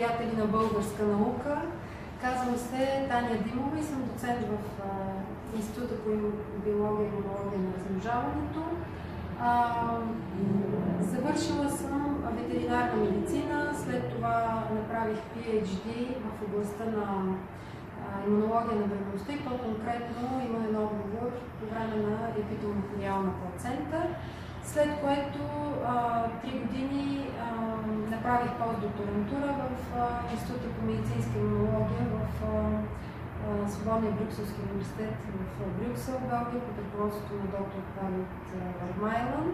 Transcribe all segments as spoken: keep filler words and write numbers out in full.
приятели на българска наука. Казвам се Таня Димова и съм доцент в а, Института по биология и имунология на размножаването. А, завършила съм ветеринарна медицина, след това направих пи ейч ди в областта на а, имунология на бременността и по-конкретно именен отговор по време на епидемиологиална плацента, след което три години а, направих постдокторантура в а, Института по медицинска имунология в а, а, Свободния Брюкселски университет в Брюксел, Белгия, под ръководството на доктор Давид Вармайлън.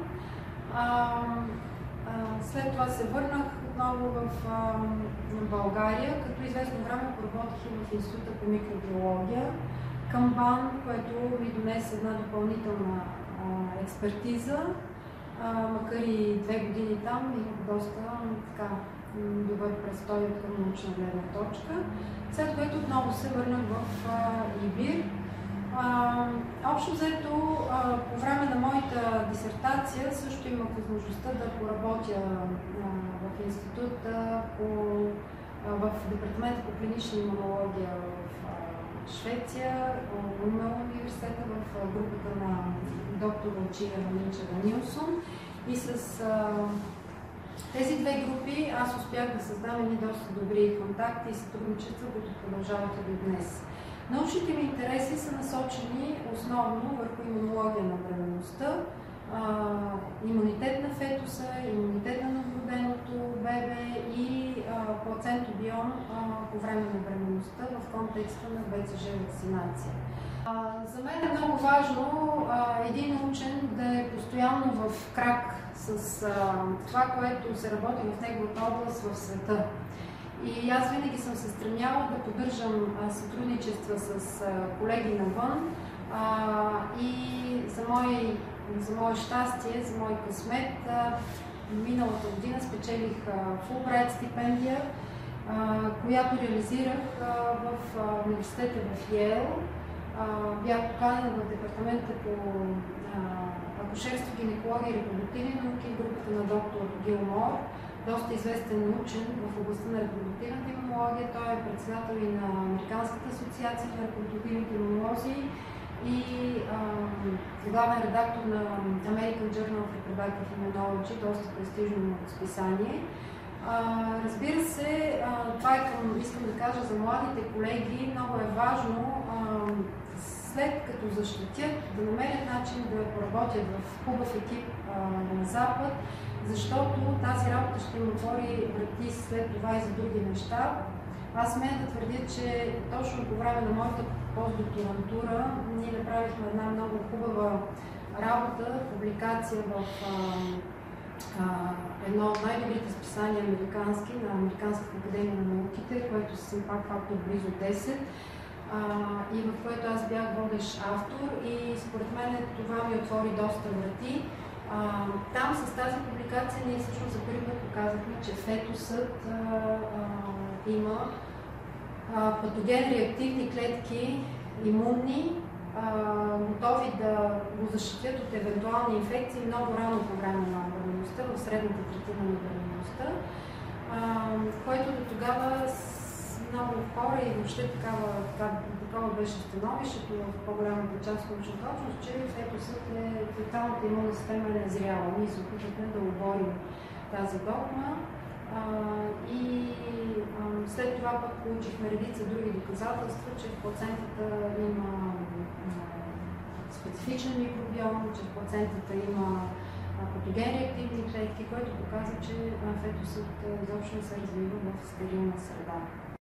След това се върнах отново в а, България, като известно време поработих и в Института по микробиология към БАН, което ми донесе една допълнителна а, експертиза. А, макар и две години там, имах доста така, добър престой към научна гледна точка, след което отново се върнах в ИБИР. Общо взето, а, по време на моята дисертация също имах възможността да поработя а, в института, по, а, в департамента по клинична имунология в а, Швеция, в университета, в групата на доктор Лучия Ванинчева Нилсон, и с а, тези две групи аз успях да създам едни доста добри контакти и сътрудничества, които продължават и до днес. Научните ми интереси са насочени основно върху имунология на бременността, имунитет на фетуса, имунитет на новороденото бебе и плацентобиом по време на бременността в контекста на Б Ц Ж вакцинация. За мен е много важно един учен да е постоянно в крак с това, което се работи в неговата област в света. И аз винаги съм се стремяла да поддържам сътрудничества с колеги навън и за мое, за мое щастие, за мой късмет, миналата година спечелих Фулбрайт стипендия, която реализирах в университета в Йейл. Бях поканена в департамента по акушерство, гинекология и репродуктивни науки, групата на доктор Гилмор, доста известен учен в областта на репродуктивната имунология. Той е председател и на Американската асоциация на репродуктивните имунолози и а, главен редактор на American Journal of Reproductive Immunology, доста престижно списание. А, разбира се, а, това е към, искам да кажа за младите колеги, много е важно а, след като защитят, да намерят начин да поработят в хубав екип а, на Запад, защото тази работа ще им отвори врати след това и за други неща. Аз смея да твърдя, че точно по време на моята постдокторантура ние направихме една много хубава работа, публикация в а, а, едно от най-добрите списания американски, на Американската академия на науките, което са пак фактор близо десет, а, и в което аз бях водещ автор и според мен това ми отвори доста врати. А, там с тази публикация ние всъщност за първи път показахме, че фетусът а, а, има а, патогенни реактивни клетки, имунни, а, готови да го защитят от евентуални инфекции много рано по време на бременността, в средната третина на бременността, което до тогава много хора и въобще такава, такава, такава беше становището в по-голямата част от научната общност, че фетусът е, феталната имунна система е незряла. Ние се опитахме да оборим тази догма а, и а, след това пък получихме редица други доказателства, че в плацентата има а, специфичен микробиом, че в плацентата има патогенни реактивни клетки, което показва, че фетусът изобщо не се развива в стерилна среда.